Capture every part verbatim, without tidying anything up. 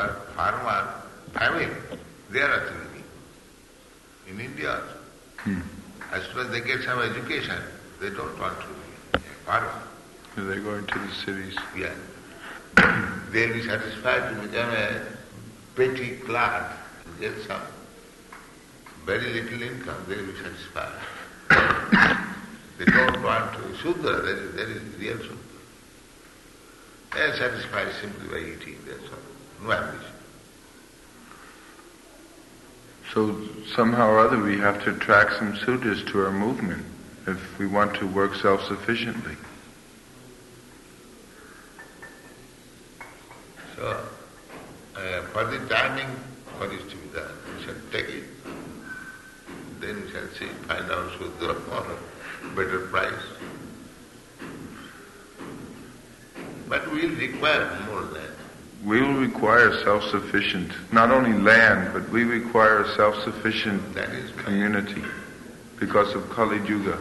are farmer family, they are also living. In India also. Hmm. As soon as they get some education, they don't want to be a farmer. So they go into the cities. Yeah. They'll be satisfied to become a petty clerk and get some very little income, they'll be satisfied. They don't want to Shudra, there is, there is real Shudra. They are satisfied simply by eating, that's all. No ambition. So somehow or other we have to attract some Sudras to our movement if we want to work self-sufficiently. So, uh, for the timing, what is to be done? We shall take it. Then we shall see, find out Shudra for a better price. But we will require more land. We will require self-sufficient, not only land, but we require a self-sufficient That is community because of Kali Yuga.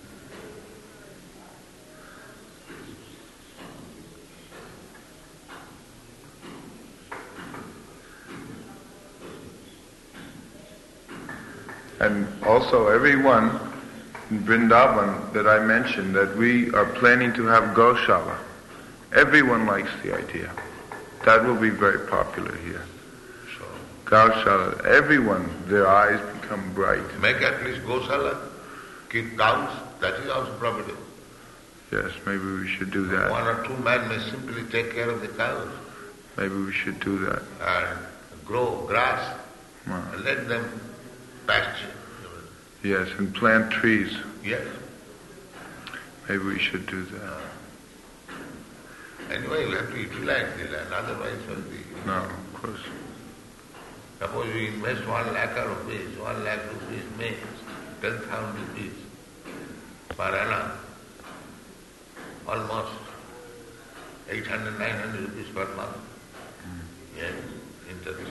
And also everyone in Vrindavan that I mentioned, that we are planning to have Goshala. Everyone likes the idea. That will be very popular here. So, Goshala, everyone, their eyes become bright. make at least Gosala, keep cows, that is also profitable. Yes, maybe we should do that. One or two men may simply take care of the cows Maybe we should do that. and grow grass Wow. and let them pasture. Yes, and plant trees. Yes. Maybe we should do that. Anyway, you have to utilize the land, otherwise it will be... No, of course. Suppose you invest one lakh rupees, one lakh rupees means ten thousand rupees per annum, almost eight hundred, nine hundred rupees per month. Mm. Yes, interest.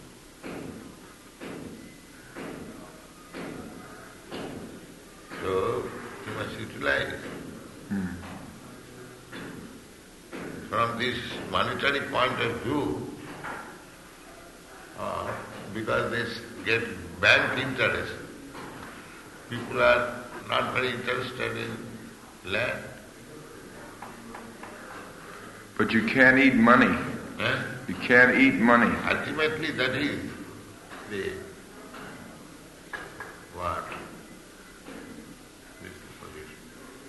So, you must utilize it. Mm. From this monetary point of view, uh, because they get bank interest, people are not very interested in land. But you can't eat money. Eh? You can't eat money. Ultimately, that is the what? This is the position.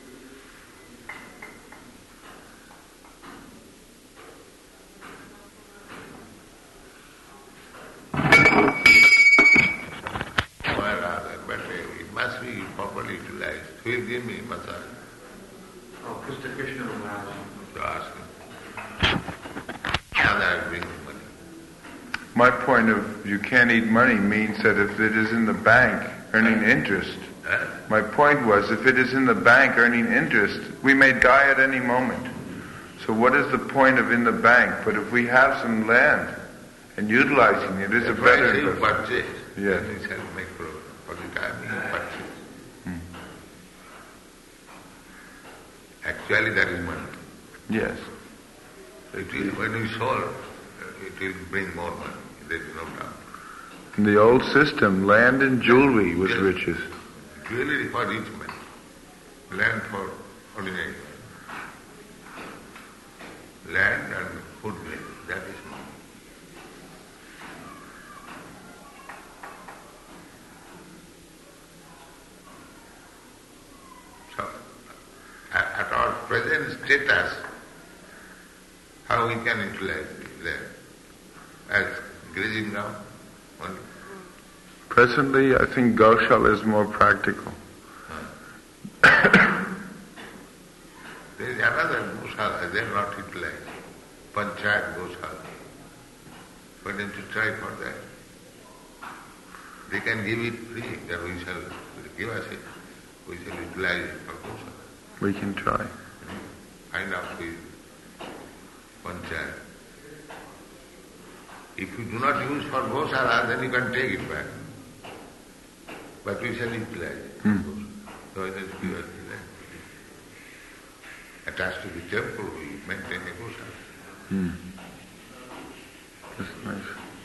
Where are they? But uh, it must be properly utilized. Who will give me massage? Oh, Mister Krishna Maharaj. To ask him. Now that I bring the money. My point of you can't eat money means that if it is in the bank earning interest, Eh? my point was if it is in the bank earning interest, we may die at any moment. So what is the point of in the bank? But if we have some land and utilizing it is a If better I say you investment. purchase, Yes. then we shall make progress. For the time you purchase. Hmm. Actually that is money. Yes. It will, when we sold, it will bring more money. There is no doubt. In the old system, land and jewelry was Yes. riches. Jewelry for rich men, land for ordinary men. Land and food grain, that is money. So, at, at our present status, how we can utilize land as grazing ground only. Presently, I think Goshala is more practical. There is another Gosala, they are not utilized. Panchayat Gosala. Why don't you try for that? They can give it free, then we shall give us it. We shall utilize it for Gosala. We can try. Find out with Panchayat. If you do not use for Gosala, then you can take it back. But we shall utilize it. Hmm. So it is give us the land. Attached to the temple, we maintain a Gosala. Hmm. That's nice.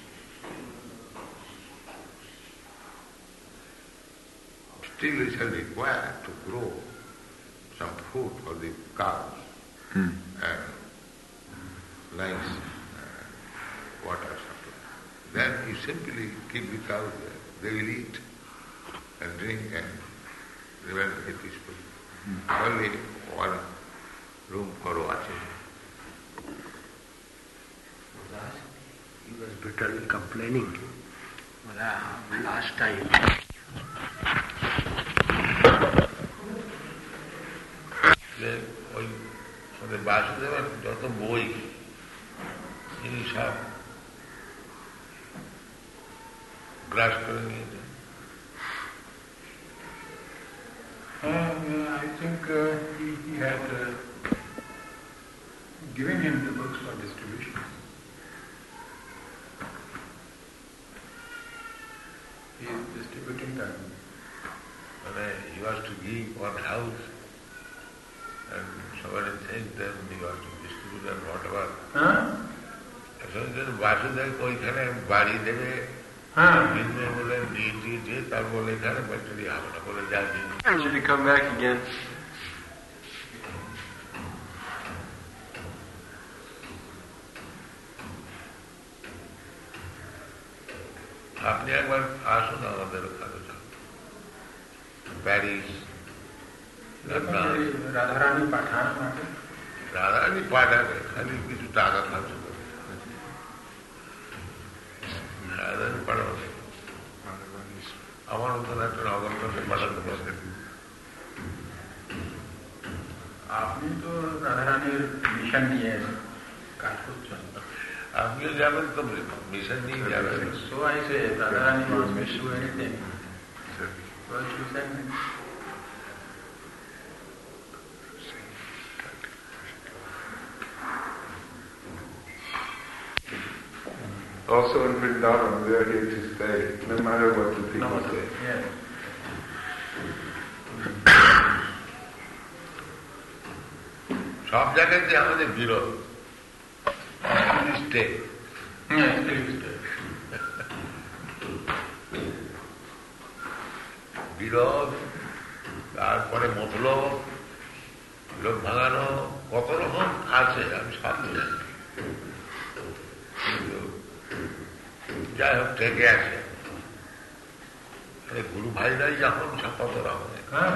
Still we shall require to grow some food for the cows Hmm. and nice uh, water supply. Then you simply keep the cows there. They will eat and drink and remain very peaceful. Hmm. Only one room for watching. He was bitterly complaining. Last time. যে ওই আমাদের বাসুদেবের যত বই তিনি সব গ্রাস করে নিয়েছেন। Uh, I think uh, he, he had uh, given him the books for distribution. He is distributing them. মানে he was to give one house and somebody thanked them, he was to distribute and whatever. Huh? Basudeb ওইখানে বাড়ি দেবে Huh? ভিন্ন বলে দিয়ে দিয়েছে, তার বলে এখানে ব্যাটারি হবে না বলে যা দিয়ে Should he come back again? আপনি একবার আসুন আমাদের ওখানে প্যারিস রাধারানী পাঠান আমাকে রাধারানী পাঠাবে খালি কিছু টাকা খরচ করে রাধারানী পাঠাবে আমার মতন একটা নগর করতে পাঠাতে পারবেন। আপনি তো রাধারানীর মিশন নিয়ে কাজ করছেন। আপনিও যাবেন তো মিশন নিয়ে যাবেন। So I say, Radharani wants me to do anything. So she sent me. Also in Vrindavan, we are here to stay, no matter what the people No, say. yes. সব জায়গাতে আমাদের বিরোধ স্টে Yes, please stay. বিরোধ, তারপরে মতলব, লোক ভাঙানো, কত রকম আছে আমি সব জানি। কিন্তু যাই হোক থেকে আছে গুরু ভাইরাই যখন সব কত রকমের। Huh?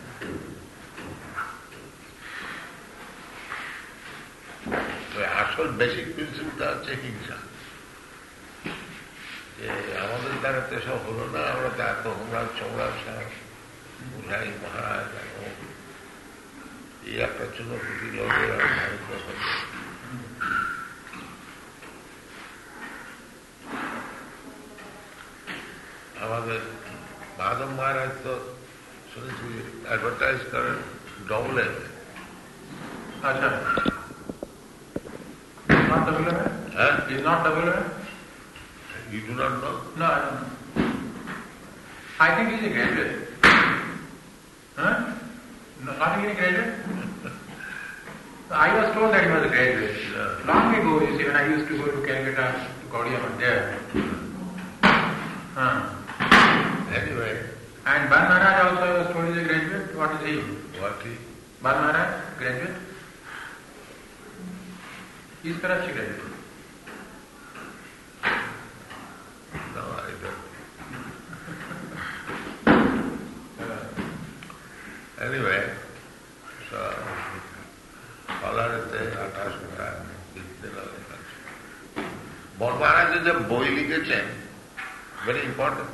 তো আসল বেসিক প্রিন্সিপলটা হচ্ছে হিংসা, যে আমাদের দ্বারা তো সব হলো না, আমরা তো এত হোমরাজ সম্রাজ সাহেব বুঝাই মহারাজ এই একটা চুনপুটি লোকের আমাদের মাধব মহারাজ তো শুনেছি অ্যাডভার্টাইজ করেন double M Acha. Not double M? হ্যাঁ He's not double M? You do not know No, I don't know. I think he's a graduate. Huh? No, not even a graduate? I was told that he was a graduate. Yeah. Long ago, you see, when I used to go to Calcutta, to Gaudiya there. Huh. Anyway, And Ban Maharaj also I was told he's a graduate. What is he? what he Ban Maharaj, graduate? He's perhaps a graduate. no, I don't. Anyway, so কলারেতে আঠাশ ঘন্টা লিখতে লাগে। বন মহারাজ যে বই লিখেছেন very important.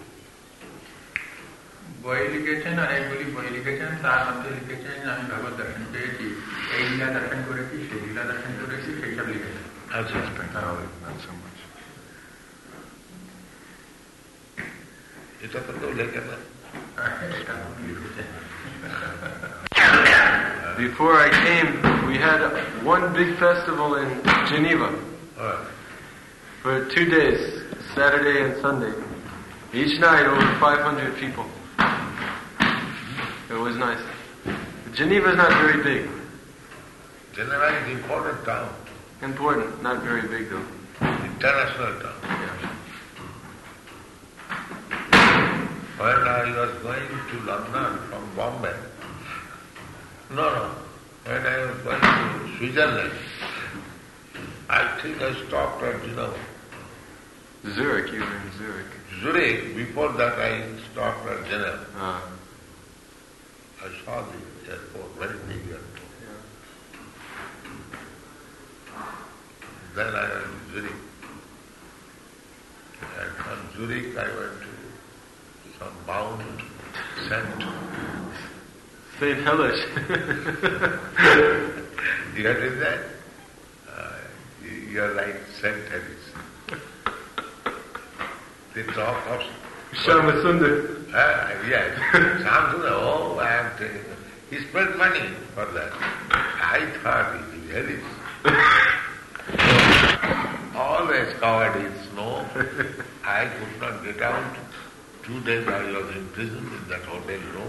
বই লিখেছেন আর এইগুলি বই লিখেছেন, তার মধ্যে লিখেছেন আমি ভগবত দর্শন পেয়েছি, এই লীলা দর্শন করেছি, সেই লীলা দর্শন করেছি, সেই সব লিখেছেন। আচ্ছা Not so much. এটা তো কেউ লেখে না। এটা লিখেছেন। Before I came, we had one big festival in Geneva হ্যাঁ, for two days, Saturday and Sunday. Each night over five hundred people. It was nice. Geneva is not very big. Geneva is important town. Important, not very big though. It international term. When I was going to London from Bombay, no, no, when I was going to Switzerland, I think I stopped at, you know, Zurich, you were in Zurich. Zurich. Before that I stopped at Geneva. Ah. I saw the airport, very big airport. Yeah. Then I went to Zurich. And from Zurich I went to some Mount Saint. Saint Hellish. You heard of that? Uh, you're like Saint Hellish. They talk of... Shamasundar. Uh, yes. Samsundar, oh, I am taking... He spent money for that. I thought it is Hellish. Always covered in snow. I could not get out. Two days I was imprisoned in that hotel room.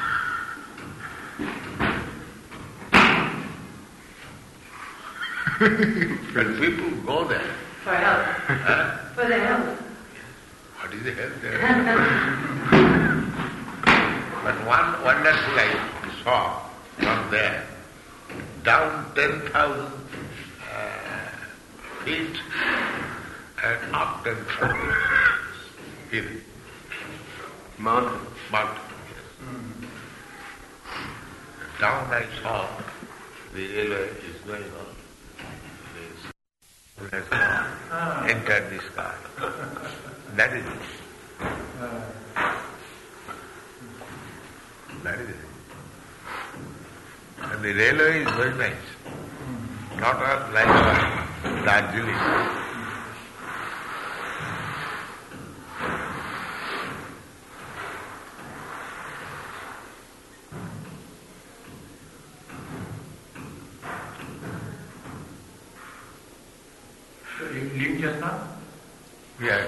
And people go there. For help. Huh? For the help. What is the help there? But one wonderful I saw from there, down ten thousand uh, feet and up ten thousand hill. Mountain. Mountain, yes. Down I saw the railway is going on. It has entered the sky. That is it. That is it. And the railway is very nice. Not like Darjeeling. So you leave just now? Yes.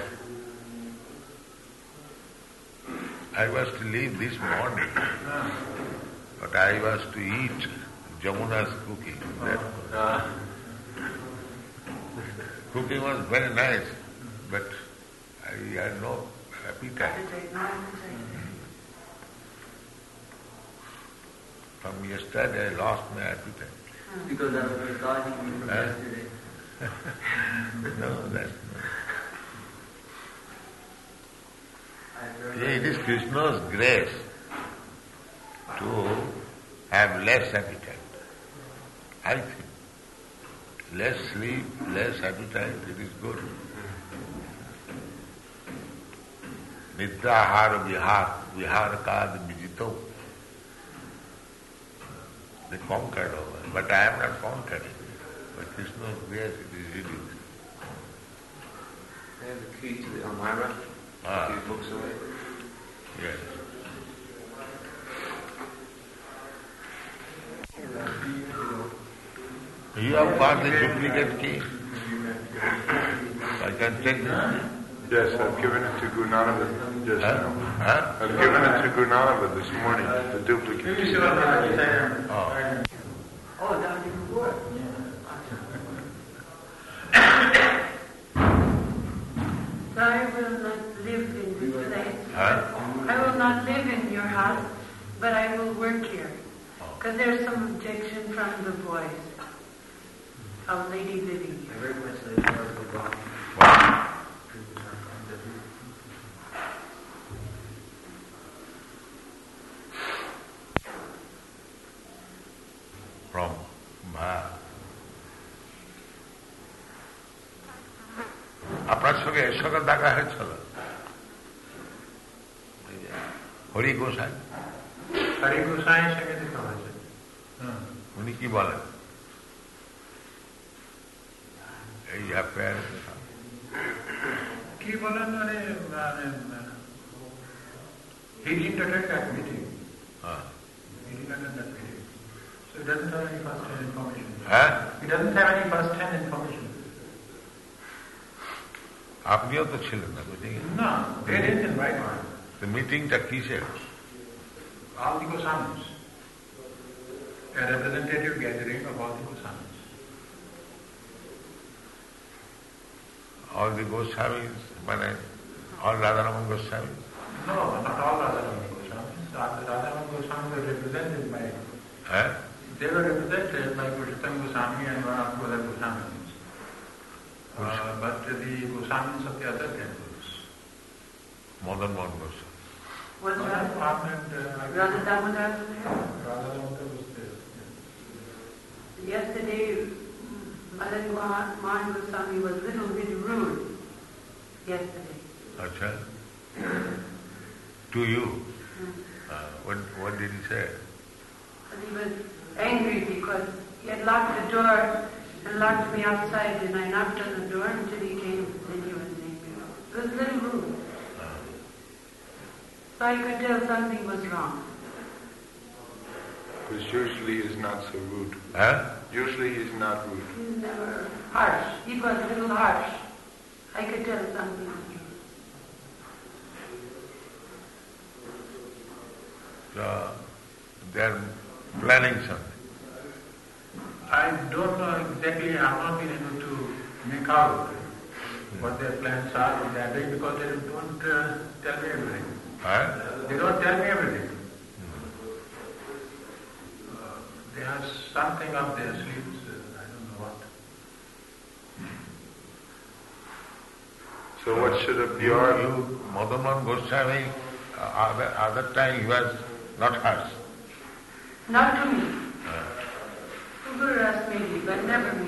I was to leave this morning, but I was to eat Jamuna's cooking. That Ah. cooking was very nice, but I had no appetite. Appetite, no appetite. From yesterday I lost my appetite. Because I was regarding you from Huh? yesterday. No, that's not. I heard Yeah, it is Krishna's grace to have less appetite. I think. Less sleep, less appetite, it is good. Nidrahara vihar, viharakad vijito. They conquered over. But I am not conquering. By Krishna's grace, it is reduced. I have the key to the Elmira. Ah. These books away. Yes. You have got the duplicate key. I can take this. Yes, I've given it to Guru Nanak just Huh? now. Huh? I've given it to Guru Nanak this morning, the duplicate. You should have said, Oh. Oh, that didn't work. So I will not live in this place. Huh? I will not live in your house, but I will work here. Oh. Because there's some objection from the boys of lady living I here. very much like part of the body. From Mara. আপনার সঙ্গে এর সঙ্গে দেখা হয়েছিল হরি গোসাই হরি গোসাইয়ের সঙ্গে দেখা হয়েছে। হুম। উনি কি বলেন এই অ্যাফেয়ার কি বলেন মানে he didn't attend that meeting. হ্যাঁ He didn't attend that meeting. So he doesn't have any first-hand information. হ্যাঁ He doesn't have any first-hand information. আপনিও তো ছিলেন না মিটিংয়ে No, they didn't invite him. তো মিটিংটা কিসের All the Goswamis. A representative gathering of all the Goswamis. O all the Goswamis, mane, all Radharaman Goswamis? No, not all Radharaman Goswamis. Radharaman Goswami were represented by, Eh? they were represented by Purushottam Goswami and one or two other Goswamis. Uh, but the Goswamis of the other temples. Madan Mohan Goswami. Was Radha Radha Mohan and uh, Radha Damodar there? Radha Damodar was there. Yesterday, Madan Mohan Mohan Goswami was a little bit rude. Yesterday. Acha? To you? Uh, what, what did he say? And he was angry because he had locked the door and locked me outside, and I knocked on the door until he came, and he was angry. It was a little rude. So I could tell something was wrong. Because usually he's not so rude. Huh? Usually he's not rude. He was never harsh. He was a little harsh. I could tell something was wrong. So, they're planning something. I don't know exactly, I have not been able to make out what their plans are, what they are doing, because they don't uh, tell me everything. Huh? They don't tell me everything. Uh, they have something up their sleeves, uh, I don't know what. So what should a You, pure... you Madan Mohan Goswami, uh, other, other time he was not harsh. Not to me. To Guru Ras maybe, but never me.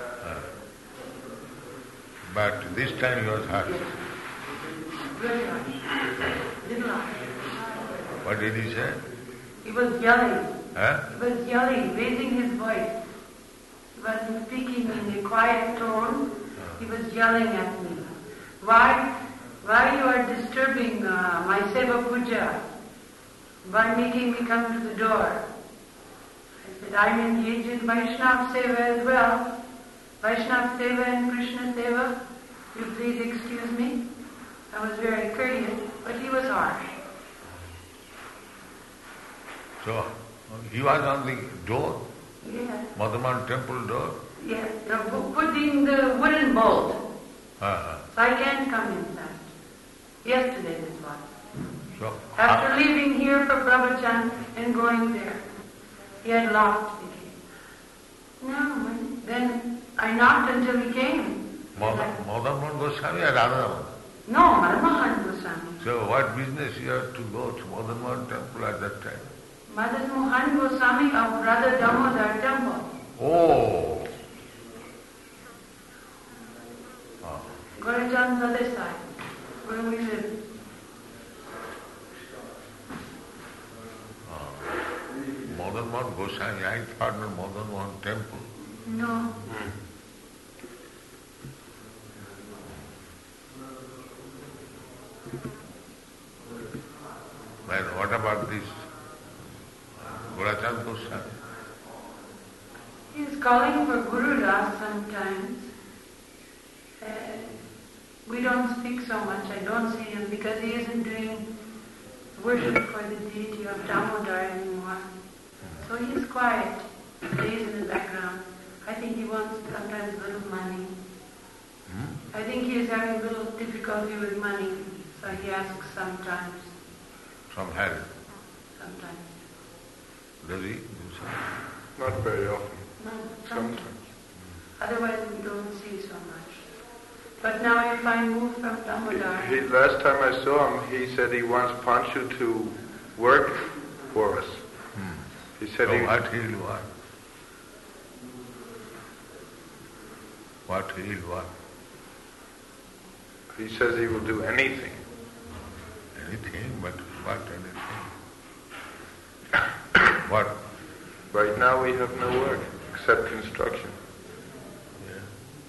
But this time he was harsh. Yes. Very harsh. Little harsh. What did he say? He was yelling. Huh? He was yelling, raising his voice. He wasn't speaking in a quiet tone. He was yelling at me. Why? Why you are disturbing uh, my Seva Puja by making me come to the door? I said, I'm engaged in Vaishnava Seva as well. Vaishnava Seva and Krishna Seva. You please excuse me. I was very courteous, but he was harsh. So, he was on the door, Yes, Madan Mohan temple door. yes. They're pu- putting the wooden bolt, Uh-huh. so I can't come inside. Yesterday this was. So, After leaving here for Pravachan and going there, he had locked the gate. No, then I knocked until he came. Madan Madan Mohan Goswami or Radharaman? No, Madan Goswami. So what business you have to go to Madan Mohan temple at that time? Madan Mohan Goswami of Radha Damodar temple. Oh! Oh. Gorachan's other side, where we live. Madan Mohan Goswami, I thought of Madan Mohan temple. No. Well, what about this Gorachand Goswami? He is calling for Guru Das sometimes. Uh, we don't speak so much. I don't see him because he isn't doing worship for the deity of Damodar anymore. So he's quiet. He stays in the background. I think he wants sometimes a little money. Hmm? I think he is having a little difficulty with money. So he asks sometimes. From Harry. Sometimes. Does he do so? Not very often. No, sometimes. Sometimes. Otherwise we don't see so much. But now if I move from Damodar, He, last time I saw him, he said he wants Panchu to work for us. He said So he... what he'll want? What he'll want? He says he will do anything. Anything, but what anything? What? Right now we have no work except construction. Yeah.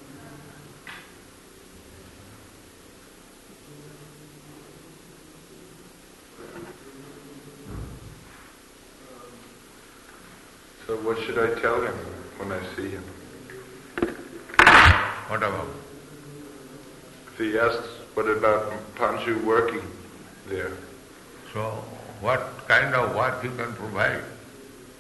So what should I tell him when I see him? What about? If he asks, what about Panchu working there? So, what kind of work you can provide?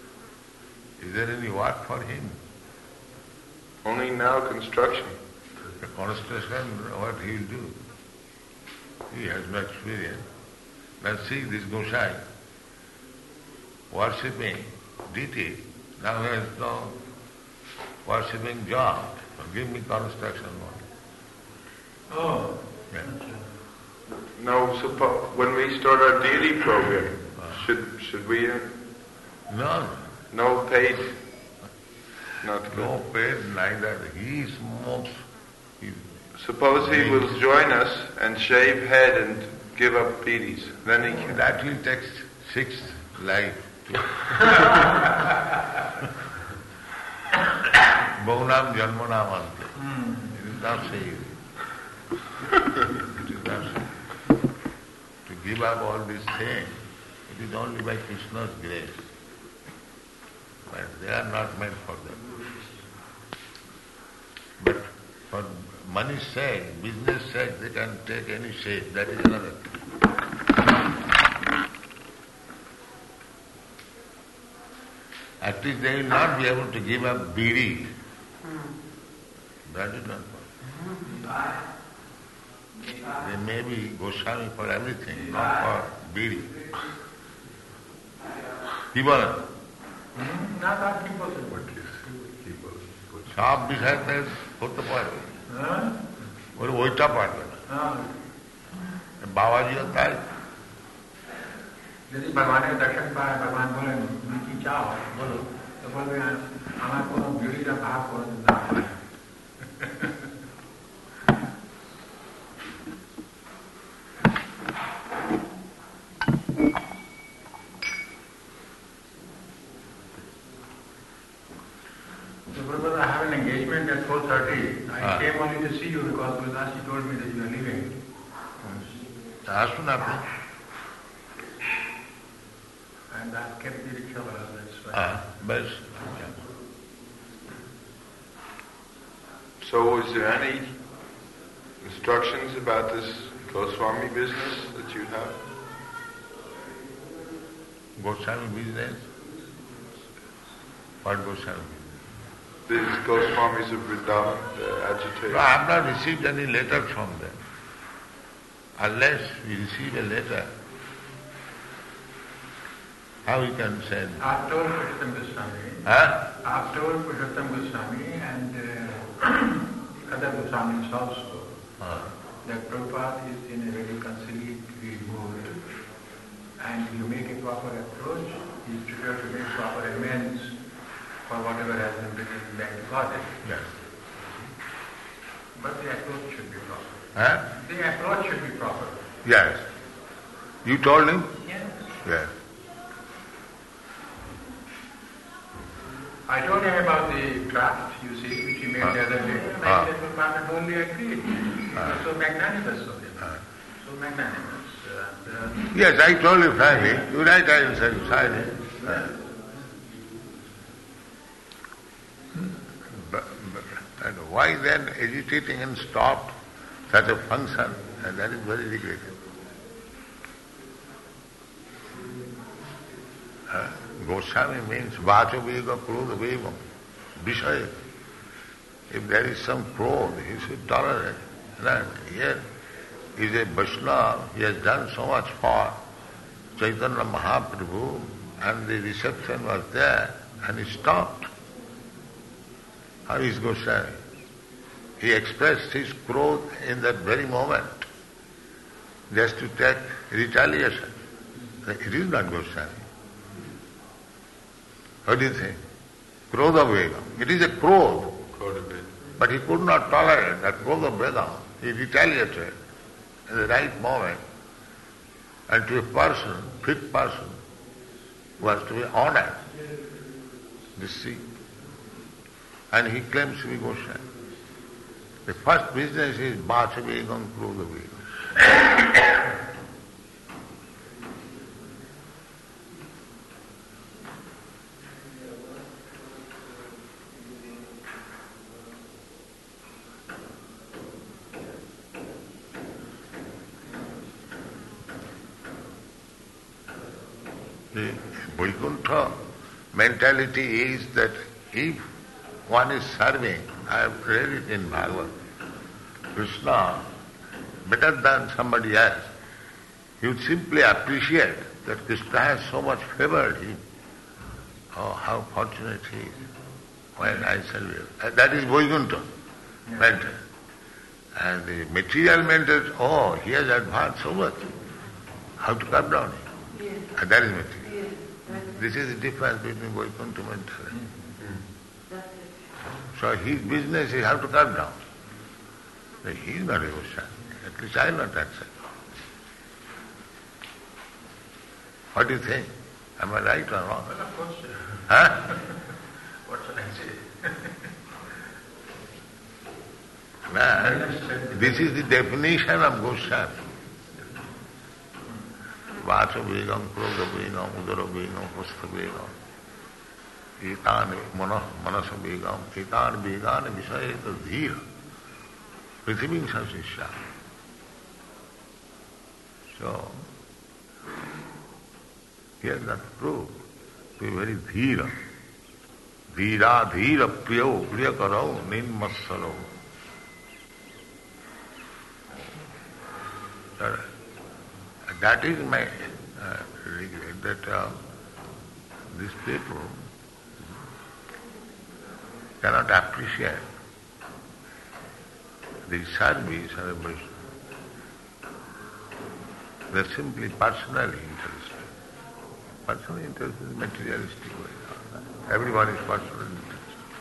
Is there any work for him? Only now construction. The construction, what he will do? He has no experience. Now see this Gosai, worshipping deity, now he has no worshipping job. So give me construction work. Oh. Yeah. No, suppo- when we start our deity program, should should we? Uh, No, no paid. Not good. no paid, neither. He smokes. He, Suppose he will join us and shave head and give up beaties. Then he can. that will take six life. Bahunam janmanam ante. It is not so easy. It is not so easy. To give up all these things, it is only by Krishna's grace. But they are not meant for them. But for money's sake, business sake, they can take any shape. That is another thing. At least they will not be able to give up bidi. That is not possible. They may be Goswami for everything, not for bidi. People, না তার কি বলছেন সব বিষয়তে করতে পারবে, হ্যাঁ ওর ওইটা পারবে না। হ্যাঁ বাবাজিও তাই। যদি ভগবানের দর্শন পায়, ভগবান বলেন তুমি কি চাও বলো, তো বলবে আমার কোনো বিড়িটা ভাগ করে না হয়। So, Prabhupada, I have an engagement at four thirty. I Ah. came only to see you because Prabhupada told me that you are leaving. তা আসুন আপনি। And I've kept the rickshaw, that's why. হ্যাঁ, বেশ। So, is there any instructions about this Goswami business that you have? Goswami business? What Goswami? These Goswamis of Vrindavan, the No, I agitators. have not received any letter from them. Unless we receive a letter, how we can send? I've told Purushottam Goswami, Huh? I've told Purushottam Goswami and uh, other Goswamis also Huh. that Prabhupada is in a very conciliatory mood, and if you make a proper approach, he is prepared to make proper amends for whatever has been written back to God. Yes. But the approach should be proper. Huh? The approach should be proper. Yes. You told him? Yes. Yes. I told him about the draft, you see, which he made Ah. the other day, and Ah. I said, well, Prabhupada only agreed. He was so magnanimous of him. Ah. So magnanimous. And, uh, Yes, I told you frankly. You right, I will say silent. But, but, and why then agitating and stop such a function? And that is very regrettable. Uh, Goswami means Vachavega Krodha Vevam, Vishaya. If there is some crowd, he should tolerate. Right? Here is a Vaishnava, he has done so much for Chaitanya Mahaprabhu, and the reception was there, and he stopped. How is Goswami? He expressed his growth in that very moment, just to take retaliation. It is not Goswami. What do you think? Krodha Vega. It is a crowd. But he could not tolerate that Krodha Vega. He retaliated in the right moment. And to a person, fit person, was to be honored. This see. And he claims to be Goswami. The first business is Vachavegam Krodha Vega. The Vaikuntha mentality is that if one is serving, I have read it in Bhagavad, Krishna better than somebody else, he would simply appreciate that Krishna has so much favored him. Oh, how fortunate he is. When I serve you. That is Vaikuntha mental. And the material mental, oh, he has advanced so much. How to come down him? Yes. And that is material. Yes. That's it. This is the difference between Vaikuntha mental. That's it. So his business is how to come down. But he is not a Goswami. At least I will not accept. What do you think? Am I right or wrong? Well, of course. Huh? What shall I say? Man, this is the definition of Goswami. Vacha vegam, kroga vegam, udara vegam, hasta vegam. Etan manasa vegam, etan vegan visayeta dhira. Prithivim sasisya. So, he has got proved to be very dhira. Dhira, dhira, priyo, priyakarao, ninmassalo. That is my uh, regret, that uh, these people cannot appreciate the service of a Vaishnava. They are simply personally interested. Personal interest is materialistic way. Everyone is personally interested.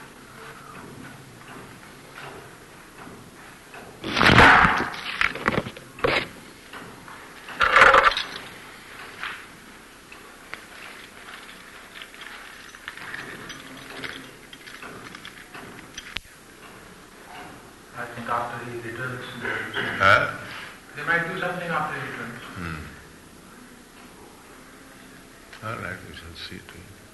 I think after he returns, Huh? they might do something after he returns. Hmm. All right, we shall see to it.